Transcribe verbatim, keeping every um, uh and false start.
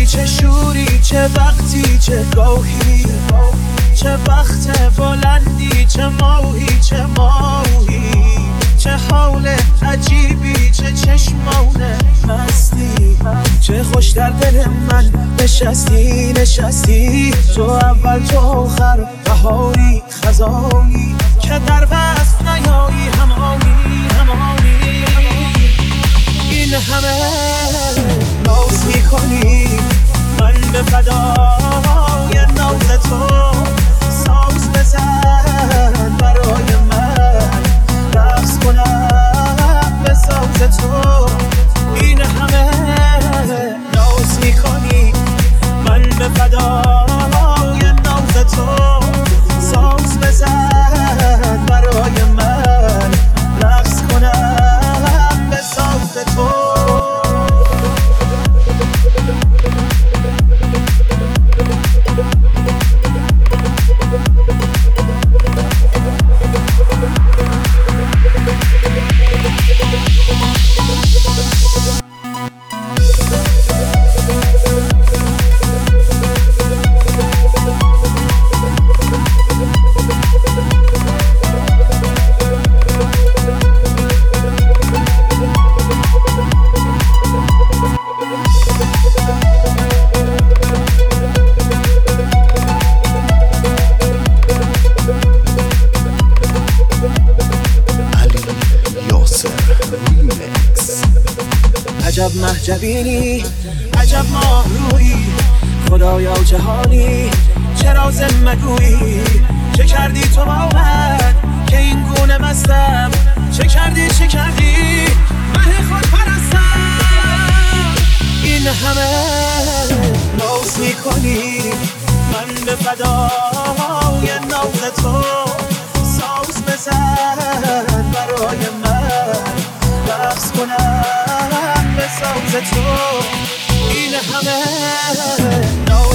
چه شوری، چه وقتی، چه گاهی، چه وقت بلندی، چه ماهی، چه ماهی، چه حال عجیبی، چه چشمان مستی، چه خوش در دل من نشستی نشستی. تو اول تو آخر، بهاری خزانی که در وصف نیایی، همانی همانی. این همه ناز میکنی، من به فدای ناز تو. ساز بزن برای من، رقص کنم به ساز تو. این همه ناز میکنی، من به فدای ناز تو. ساز بزن برای من، رقص کنم به ساز تو. عجب محجبینی، عجب ماه رویی، خدایا جهانی چرا زمگویی. چه کردی تو با من که این گونه مستم؟ چه کردی چه کردی مه خود پرستم؟ این همه ناز میکنی، من به فدای ناز تو. ساز بزن برای من، رقص کنم به ساز تو. این همه ناز